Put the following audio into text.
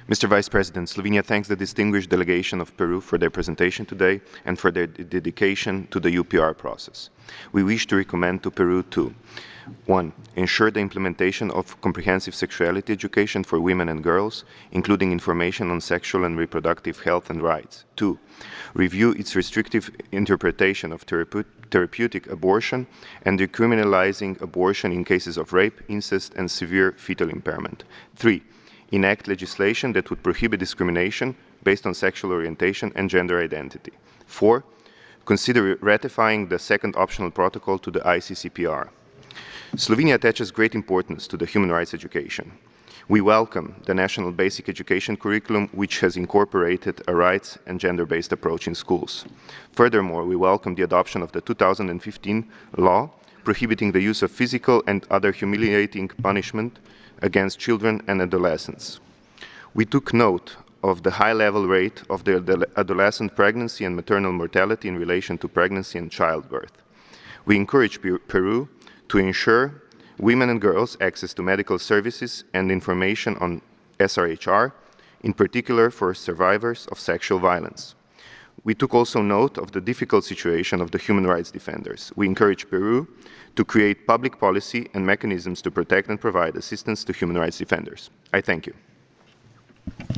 Mr. Vice President, Slovenia thanks the distinguished delegation of Peru for their presentation today and for their dedication to the UPR process. We wish to recommend to Peru to 1. Ensure the implementation of comprehensive sexuality education for women and girls, including information on sexual and reproductive health and rights. 2. Review its restrictive interpretation of therapeutic abortion and decriminalizing abortion in cases of rape, incest, and severe fetal impairment. 3. Enact legislation that would prohibit discrimination based on sexual orientation and gender identity. 4. Consider ratifying the second optional protocol to the ICCPR. Slovenia attaches great importance to the human rights education. We welcome the National Basic Education Curriculum, which has incorporated a rights and gender-based approach in schools. Furthermore, we welcome the adoption of the 2015 law prohibiting the use of physical and other humiliating punishment against children and adolescents. We took note of the high-level rate of the adolescent pregnancy and maternal mortality in relation to pregnancy and childbirth. We encourage Peru to ensure women and girls access to medical services and information on SRHR, in particular for survivors of sexual violence. We took also note of the difficult situation of the human rights defenders. We encourage Peru to create public policy and mechanisms to protect and provide assistance to human rights defenders. I thank you.